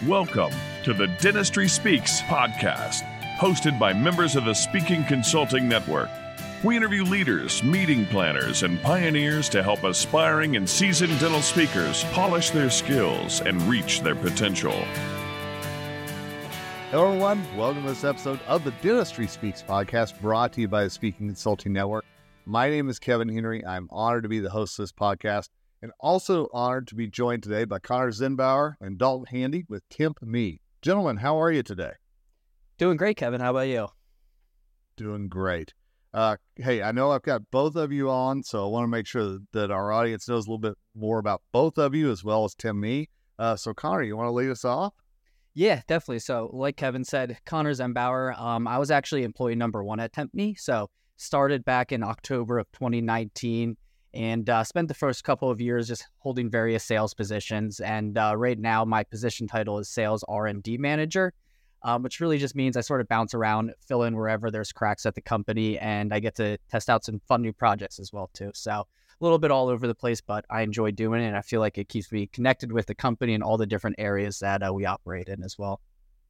Welcome to the Dentistry Speaks podcast, hosted by members of the Speaking Consulting Network. We interview leaders, meeting planners, and pioneers to help aspiring and seasoned dental speakers polish their skills and reach their potential. Hello, everyone. Welcome to this episode of the Dentistry Speaks podcast, brought to you by the Speaking Consulting Network. My name is Kevin Henry. I'm honored to be the host of this podcast, and also honored to be joined today by Connor Zinbauer and Dalton Handy with TempMe. Gentlemen, how are you today? Doing great, Kevin. How about you? Doing great. Hey, I know I've got both of you on, so I want to make sure that our audience knows a little bit more about both of you as well as TempMe. So Connor, you want to lead us off? Yeah, definitely. So like Kevin said, Connor Zinbauer, I was actually employee number one at TempMe. So started back in October of 2019 and spent the first couple of years just holding various sales positions. And right now my position title is Sales R&D Manager, which really just means I sort of bounce around, fill in wherever there's cracks at the company, and I get to test out some fun new projects as well too. So a little bit all over the place, but I enjoy doing it, and I feel like it keeps me connected with the company and all the different areas that we operate in as well.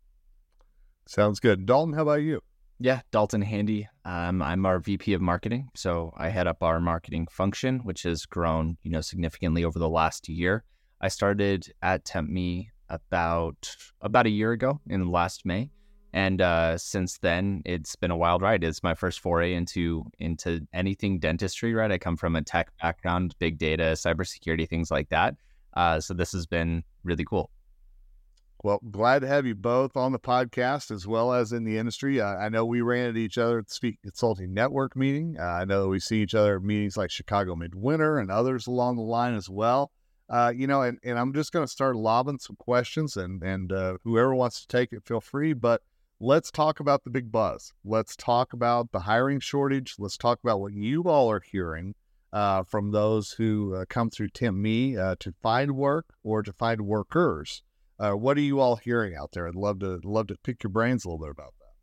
Sounds good. Dalton, how about you? Yeah, Dalton Handy. I'm our VP of marketing. So I head up our marketing function, which has grown, significantly over the last year. I started at TempMe about a year ago in last May. And since then, it's been a wild ride. It's my first foray into anything dentistry, right? I come from a tech background, big data, cybersecurity, things like that. So this has been really cool. Well, glad to have you both on the podcast as well as in the industry. I know we ran into each other at the Speaking Consulting Network meeting. I know we see each other at meetings like Chicago Midwinter and others along the line as well. And I'm just going to start lobbing some questions, and whoever wants to take it, feel free. But let's talk about the big buzz. Let's talk about the hiring shortage. Let's talk about what you all are hearing from those who come through TempMe to find work or to find workers. What are you all hearing out there? I'd love to pick your brains a little bit about that.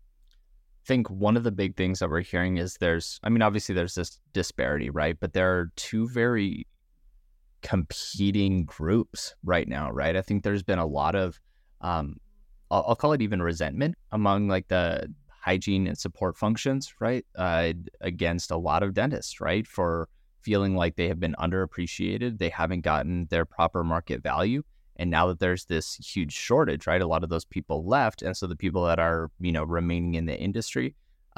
I think one of the big things that we're hearing is obviously there's this disparity, right? But there are two very competing groups right now, right? I think there's been a lot of, I'll call it even resentment among like the hygiene and support functions, right? Against a lot of dentists, right? For feeling like they have been underappreciated. They haven't gotten their proper market value. And now that there's this huge shortage, right, a lot of those people left. And so the people that are, remaining in the industry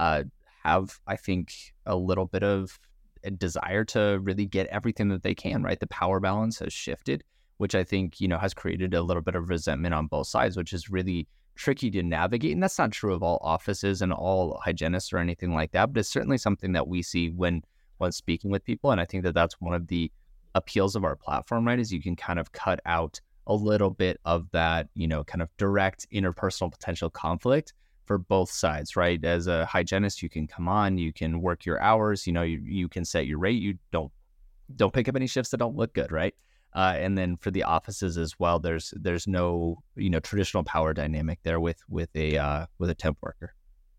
have, I think, a little bit of a desire to really get everything that they can, right? The power balance has shifted, which I think, has created a little bit of resentment on both sides, which is really tricky to navigate. And that's not true of all offices and all hygienists or anything like that. But it's certainly something that we see when speaking with people. And I think that that's one of the appeals of our platform, right, is you can kind of cut out a little bit of that, kind of direct interpersonal potential conflict for both sides, right? As a hygienist, you can come on, you can work your hours, you can set your rate. You don't pick up any shifts that don't look good, right? And then for the offices as well, there's no, traditional power dynamic there with a temp worker.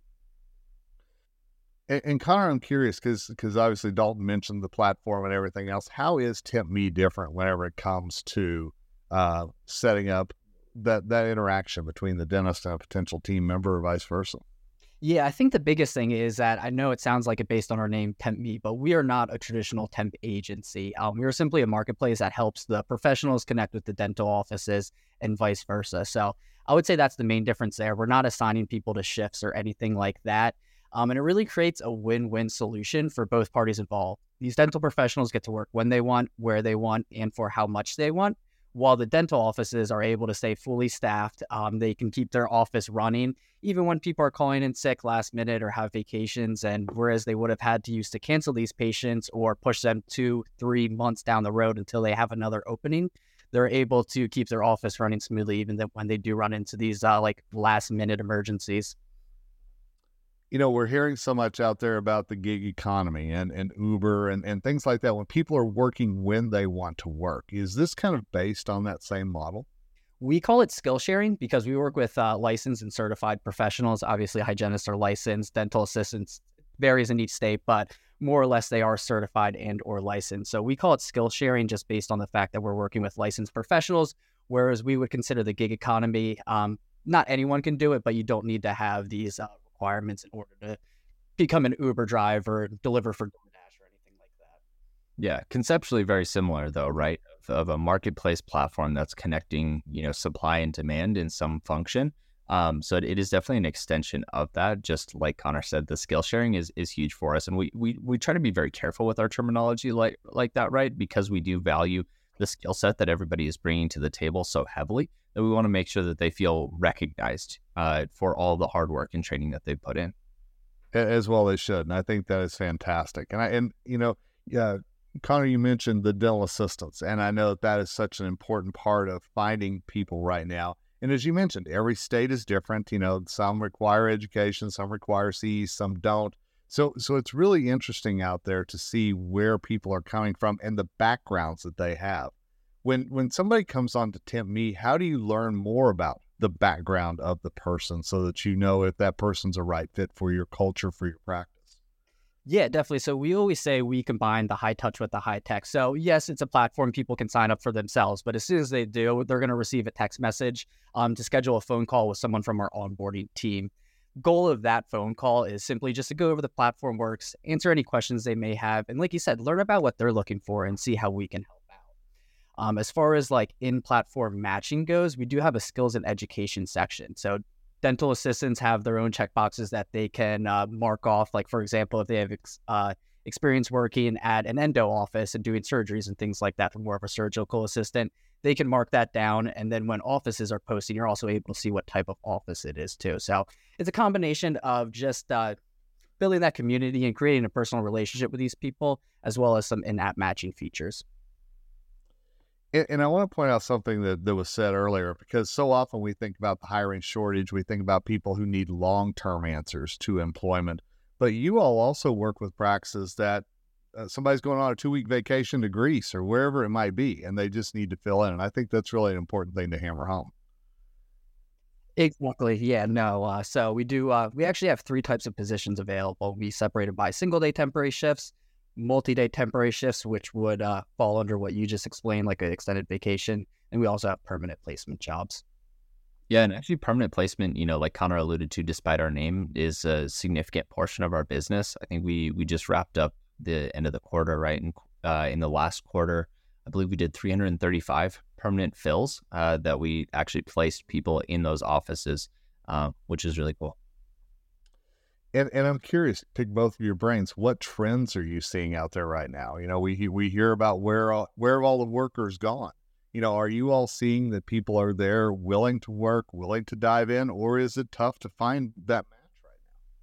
And Connor, I'm curious because obviously Dalton mentioned the platform and everything else. How is TempMe different whenever it comes to setting up that interaction between the dentist and a potential team member or vice versa? Yeah, I think the biggest thing is that I know it sounds like it based on our name, TempMe, but we are not a traditional temp agency. We are simply a marketplace that helps the professionals connect with the dental offices and vice versa. So I would say that's the main difference there. We're not assigning people to shifts or anything like that. And it really creates a win-win solution for both parties involved. These dental professionals get to work when they want, where they want, and for how much they want, while the dental offices are able to stay fully staffed. They can keep their office running even when people are calling in sick last minute or have vacations, and whereas they would have had to use to cancel these patients or push them 2-3 months down the road until they have another opening, they're able to keep their office running smoothly even when they do run into these last minute emergencies. We're hearing so much out there about the gig economy and Uber and things like that when people are working when they want to work. Is this kind of based on that same model? We call it skill sharing because we work with licensed and certified professionals. Obviously, hygienists are licensed, dental assistants varies in each state, but more or less they are certified and or licensed. So we call it skill sharing just based on the fact that we're working with licensed professionals whereas we would consider the gig economy, not anyone can do it, but you don't need to have these requirements in order to become an Uber driver, deliver for DoorDash or anything like that. Yeah, conceptually very similar though, right? Of a marketplace platform that's connecting, supply and demand in some function. So it is definitely an extension of that. Just like Connor said, the skill sharing is huge for us, and we try to be very careful with our terminology like that, right? Because we do value the skill set that everybody is bringing to the table so heavily that we want to make sure that they feel recognized for all the hard work and training that they've put in. As well they should, and I think that is fantastic. Connor, you mentioned the dental assistants, and I know that is such an important part of finding people right now. And as you mentioned, every state is different. Some require education, some require CE, some don't. So it's really interesting out there to see where people are coming from and the backgrounds that they have. When somebody comes on to Temp Me, how do you learn more about the background of the person so that you know if that person's a right fit for your culture, for your practice? Yeah, definitely. So we always say we combine the high touch with the high tech. So yes, it's a platform people can sign up for themselves, but as soon as they do, they're going to receive a text message to schedule a phone call with someone from our onboarding team. Goal of that phone call is simply just to go over the platform works, answer any questions they may have, and like you said, learn about what they're looking for and see how we can help out. As far as like in-platform matching goes, we do have a skills and education section. So dental assistants have their own checkboxes that they can mark off. Like, for example, if they have experience working at an endo office and doing surgeries and things like that for more of a surgical assistant, they can mark that down. And then when offices are posting, you're also able to see what type of office it is too. So it's a combination of just building that community and creating a personal relationship with these people, as well as some in-app matching features. And I want to point out something that was said earlier, because so often we think about the hiring shortage, we think about people who need long-term answers to employment, but you all also work with practices that somebody's going on a 2-week vacation to Greece or wherever it might be, and they just need to fill in. And I think that's really an important thing to hammer home. Exactly. Yeah, no. So we do, we actually have 3 types of positions available. We separated by single-day temporary shifts, multi-day temporary shifts, which would fall under what you just explained, like an extended vacation. And we also have permanent placement jobs. Yeah, and actually permanent placement, like Connor alluded to, despite our name, is a significant portion of our business. I think we just wrapped up the end of the quarter, right? And in the last quarter, I believe we did 335 permanent fills that we actually placed people in those offices, which is really cool. And I'm curious, pick both of your brains, what trends are you seeing out there right now? We hear about where have all the workers gone? Are you all seeing that people are there willing to work, willing to dive in, or is it tough to find that match right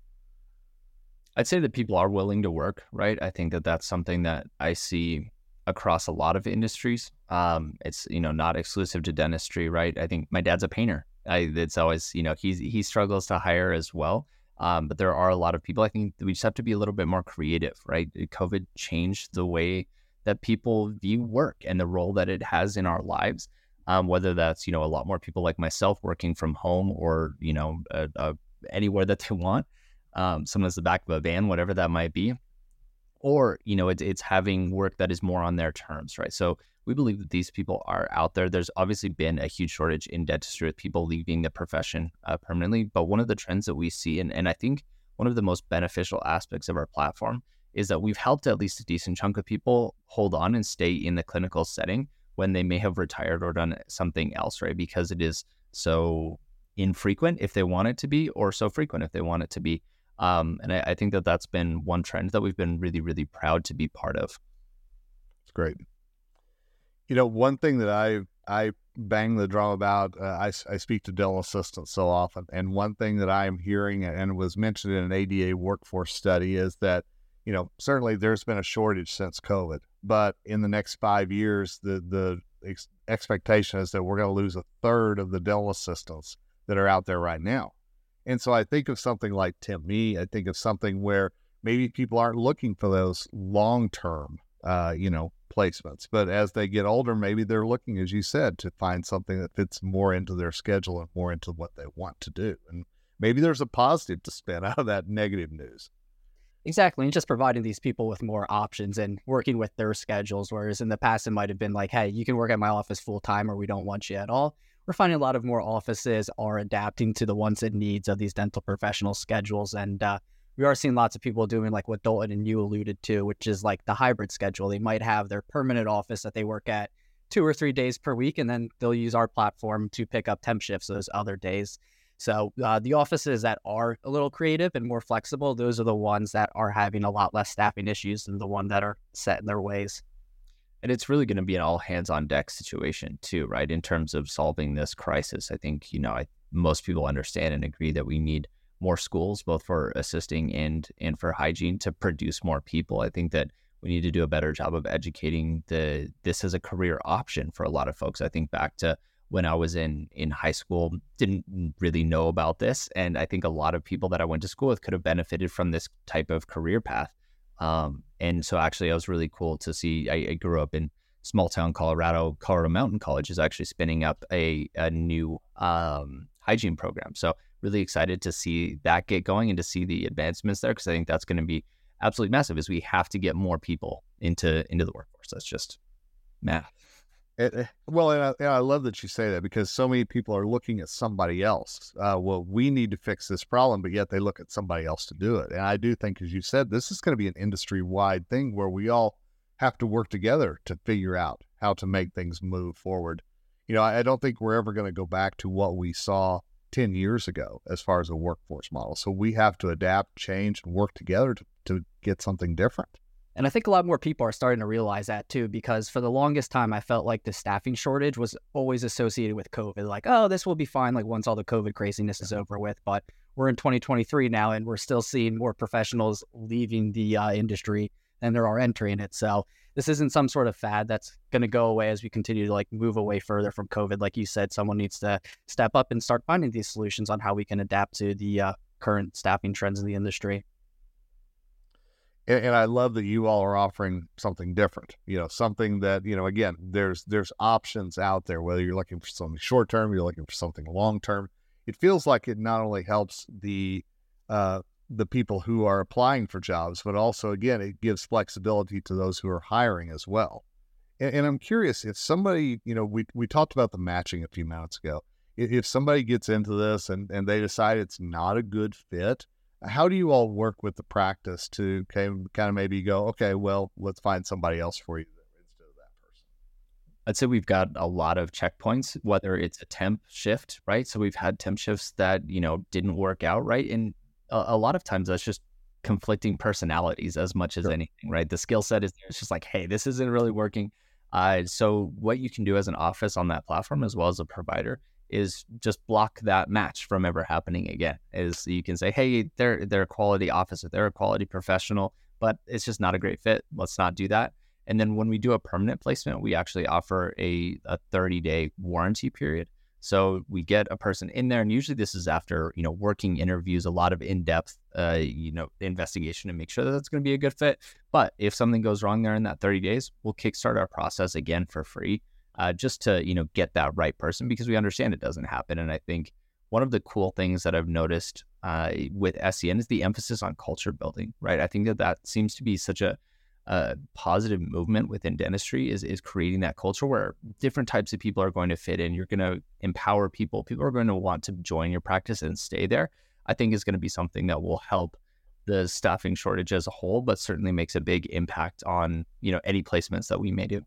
now? I'd say that people are willing to work, right? I think that that's something that I see across a lot of industries. It's, not exclusive to dentistry, right? I think my dad's a painter. It's always, he struggles to hire as well. But there are a lot of people. I think we just have to be a little bit more creative, right? COVID changed the way that people view work and the role that it has in our lives. Whether that's, a lot more people like myself working from home or, anywhere that they want, sometimes the back of a van, whatever that might be. Or, it's having work that is more on their terms, right? So we believe that these people are out there. There's obviously been a huge shortage in dentistry with people leaving the profession permanently. But one of the trends that we see, and I think one of the most beneficial aspects of our platform, is that we've helped at least a decent chunk of people hold on and stay in the clinical setting when they may have retired or done something else, right? Because it is so infrequent if they want it to be, or so frequent if they want it to be. And I think that that's been one trend that we've been really, really proud to be part of. It's great. One thing that I bang the drum about, I speak to dental assistants so often, and one thing that I'm hearing and was mentioned in an ADA workforce study is that, certainly there's been a shortage since COVID, but in the next 5 years, the expectation is that we're going to lose 1/3 of the dental assistants that are out there right now. And so I think of something like Temp Me. I think of something where maybe people aren't looking for those long-term, placements, but as they get older, maybe they're looking, as you said, to find something that fits more into their schedule and more into what they want to do. And maybe there's a positive to spin out of that negative news. Exactly. And just providing these people with more options and working with their schedules. Whereas in the past, it might have been like, hey, you can work at my office full time or we don't want you at all. We're finding a lot of more offices are adapting to the wants and needs of these dental professional schedules. And we are seeing lots of people doing like what Dalton and you alluded to, which is like the hybrid schedule. They might have their permanent office that they work at 2 or 3 days per week, and then they'll use our platform to pick up temp shifts those other days. So the offices that are a little creative and more flexible, those are the ones that are having a lot less staffing issues than the one that are set in their ways. And it's really going to be an all hands on deck situation too, right? In terms of solving this crisis, I think, most people understand and agree that we need more schools, both for assisting and for hygiene, to produce more people. I think that we need to do a better job of educating this as a career option for a lot of folks. I think back to when I was in high school, didn't really know about this. And I think a lot of people that I went to school with could have benefited from this type of career path. And so actually it was really cool to see. I grew up in small town Colorado Mountain College is actually spinning up a new hygiene program. So really excited to see that get going and to see the advancements there, because I think that's going to be absolutely massive, as we have to get more people into the workforce. That's just math. Well, and I love that you say that, because so many people are looking at somebody else. Well, we need to fix this problem, but yet they look at somebody else to do it. And I do think, as you said, this is going to be an industry-wide thing where we all have to work together to figure out how to make things move forward. I don't think we're ever going to go back to what we saw 10 years ago as far as a workforce model. So we have to adapt, change, and work together to get something different. And I think a lot more people are starting to realize that too, because for the longest time, I felt like the staffing shortage was always associated with COVID. Like, oh, this will be fine, like once all the COVID craziness is over with. But we're in 2023 now, and we're still seeing more professionals leaving the industry than there are entering it. So this isn't some sort of fad that's going to go away as we continue to like move away further from COVID. Like you said, someone needs to step up and start finding these solutions on how we can adapt to the current staffing trends in the industry. And I love that you all are offering something different, something that, again, there's options out there, whether you're looking for something short-term, you're looking for something long-term. It feels like it not only helps the people who are applying for jobs, but also, again, it gives flexibility to those who are hiring as well. And I'm curious, if somebody, we talked about the matching a few minutes ago. If somebody gets into this and they decide it's not a good fit, how do you all work with the practice to kind of maybe go, okay, well, let's find somebody else for you instead of that person? I'd say we've got a lot of checkpoints, whether it's a temp shift, right? So we've had temp shifts that, didn't work out, right? And a lot of times that's just conflicting personalities as much as anything, right? The skill set is there. It's just like, hey, this isn't really working. So what you can do as an office on that platform, as well as a provider, is just block that match from ever happening again. Is you can say, hey, they're a quality officer, they're a quality professional, but it's just not a great fit. Let's not do that. And then when we do a permanent placement, we actually offer a 30-day warranty period. So we get a person in there, and usually this is after, working interviews, a lot of in-depth, investigation to make sure that that's going to be a good fit. But if something goes wrong there in that 30 days, we'll kickstart our process again for free. Just to, get that right person, because we understand it doesn't happen. And I think one of the cool things that I've noticed with SCN is the emphasis on culture building, right? I think that seems to be such a positive movement within dentistry, is creating that culture where different types of people are going to fit in. You're going to empower people. People are going to want to join your practice and stay there. I think is going to be something that will help the staffing shortage as a whole, but certainly makes a big impact on, any placements that we may do.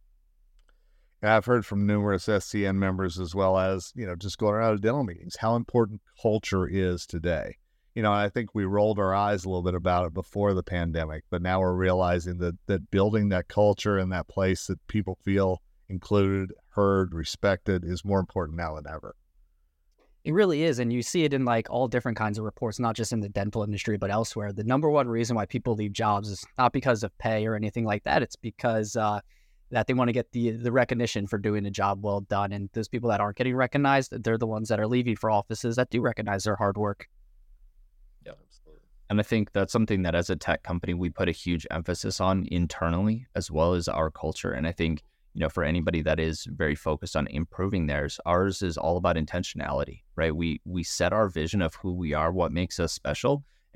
And I've heard from numerous SCN members, as well as, just going around to dental meetings, how important culture is today. I think we rolled our eyes a little bit about it before the pandemic, but now we're realizing that building that culture and that place that people feel included, heard, respected is more important now than ever. It really is. And you see it in like all different kinds of reports, not just in the dental industry, but elsewhere. The number one reason why people leave jobs is not because of pay or anything like that. It's because that they want to get the recognition for doing a job well done. And those people that aren't getting recognized, they're the ones that are leaving for offices that do recognize their hard work. Yeah, absolutely. And I think that's something that as a tech company, we put a huge emphasis on internally, as well as our culture. And I think, for anybody that is very focused on improving theirs, ours is all about intentionality, right? We set our vision of who we are, what makes us special,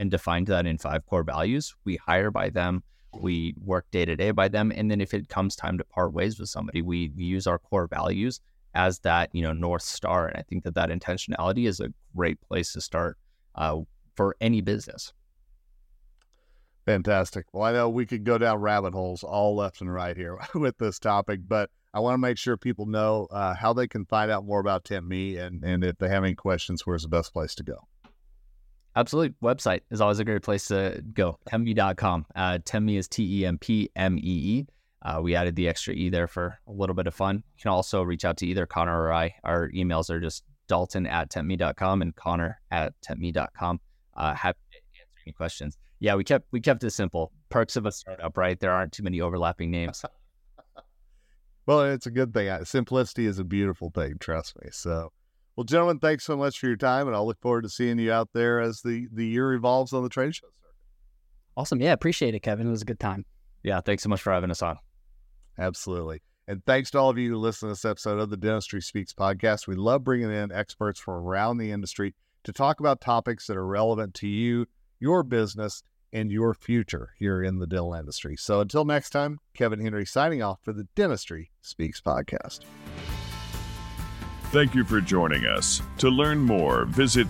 and defined that in 5 core values. We hire by them. We work day to day by them. And then if it comes time to part ways with somebody, we use our core values as that, North Star. And I think that intentionality is a great place to start for any business. Fantastic. Well, I know we could go down rabbit holes all left and right here with this topic, but I want to make sure people know how they can find out more about TempMe, and if they have any questions, where's the best place to go? Absolutely. Website is always a great place to go. TempMe.com. TempMe is TempMee. We added the extra E there for a little bit of fun. You can also reach out to either Connor or I. Our emails are just dalton@tempme.com and connor@tempme.com. Happy to answer any questions. Yeah, we kept it simple. Perks of a startup, right? There aren't too many overlapping names. Well, it's a good thing. Simplicity is a beautiful thing, trust me. So, well, gentlemen, thanks so much for your time, and I'll look forward to seeing you out there as the year evolves on the trade show circuit. Awesome. Yeah, appreciate it, Kevin. It was a good time. Yeah, thanks so much for having us on. Absolutely. And thanks to all of you who listen to this episode of the Dentistry Speaks podcast. We love bringing in experts from around the industry to talk about topics that are relevant to you, your business, and your future here in the dental industry. So until next time, Kevin Henry signing off for the Dentistry Speaks podcast. Thank you for joining us. To learn more, visit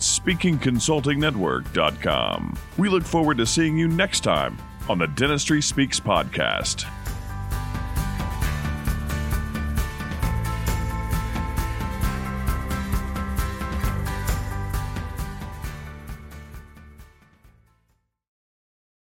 speakingconsultingnetwork.com. We look forward to seeing you next time on the Dentistry Speaks podcast.